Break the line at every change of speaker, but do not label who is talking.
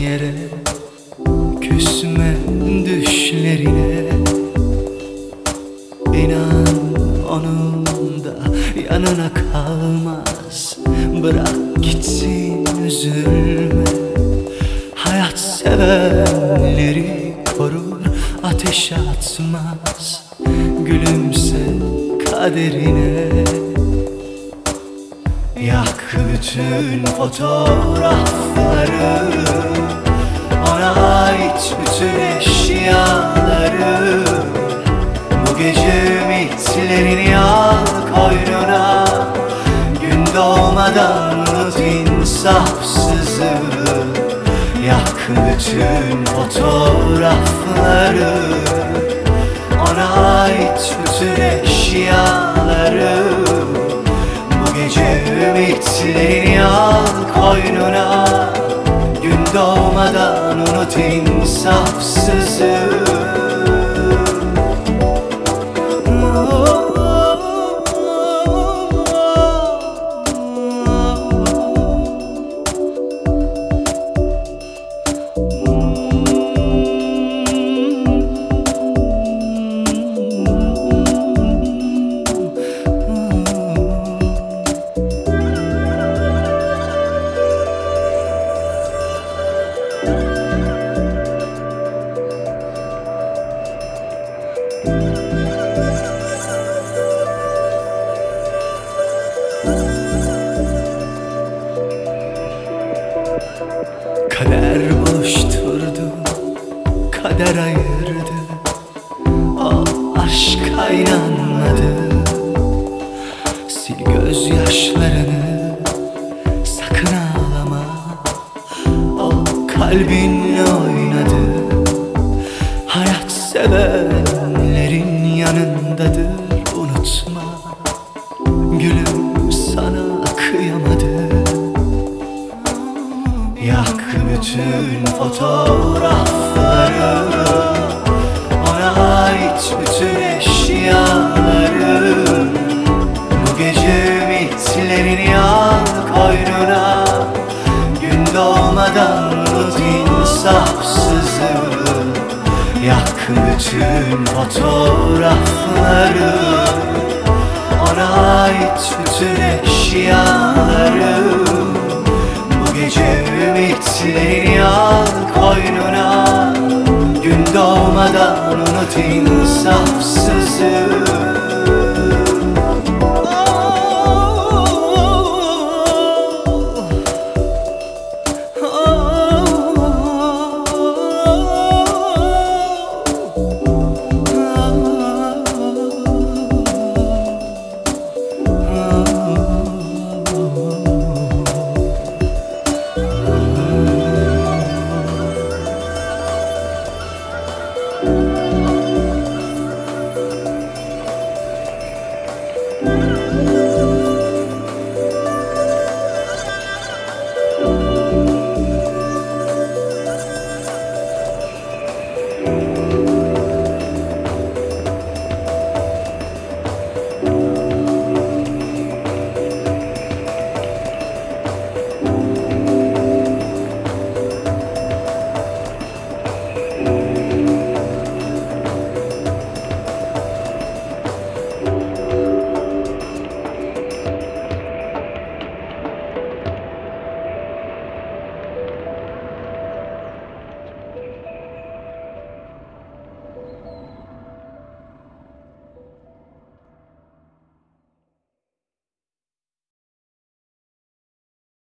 yere, küsme düşlerine. İnan onun da yanına kalmaz. Bırak gitsin, üzülme. Hayat sevenleri korur, ateşe atmaz. Gülümse kaderine. Yak bütün fotoğrafları, ona ait bütün eşyaları. Bu gece ümitlerini al koynuna. Gün doğmadan unut insafsızı. Yak bütün fotoğrafları, ona ait bütün eşyaları. Bu gece ümitlerini al koynuna. Gün doğmadan unut insafsızı. Kader buluşturdu, kader ayırdı. O aşka inanmadı. Sil gözyaşlarını, sakın ağlama. O kalbinle oynadı. Hayat sevenlerin yanındadır, unutma. Gülüm sana kıyamadı. Yak bütün fotoğrafları, ona ait bütün eşyaları. Bu gece ümitlerini al koynuna. Gün doğmadan unut insafsızı. Yak bütün fotoğrafları, ona ait bütün eşyaları. Bu gece ümitlerini al koynuna. Gün doğmadan unut insafsızı.